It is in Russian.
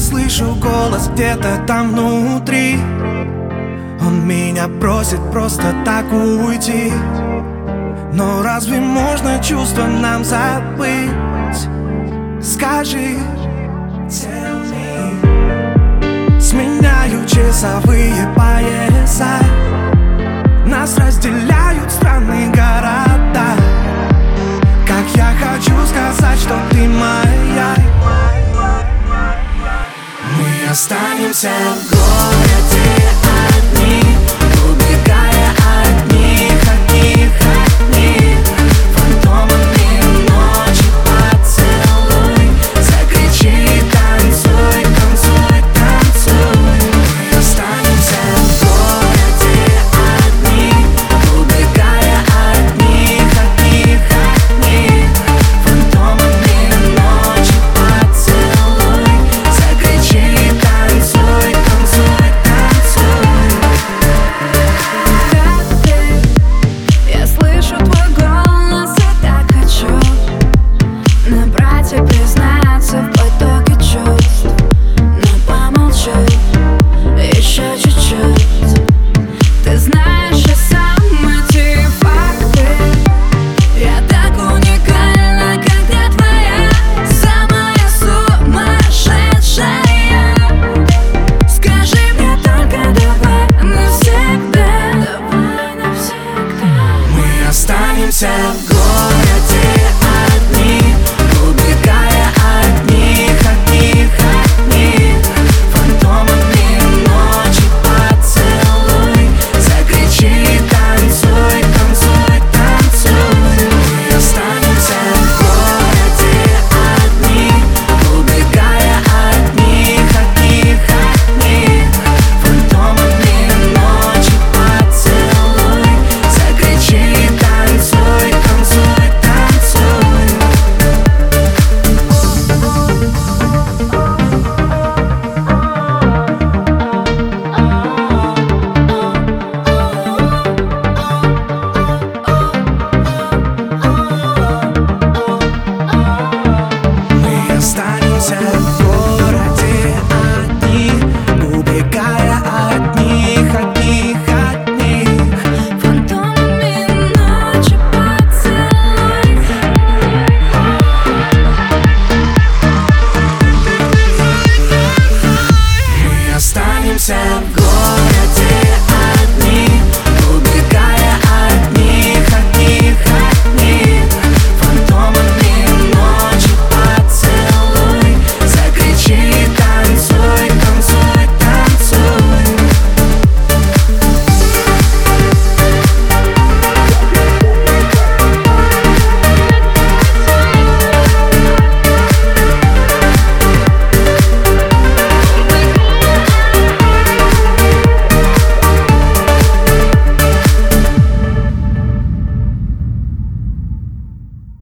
слышу голос где-то там внутри. Он меня просит просто так уйти. Но разве можно чувства нам забыть? Скажи, tell me. Сменяю часовые пояса, нас разделяют странные города. Как я хочу сказать, что ты моя. Мы останемся в городе.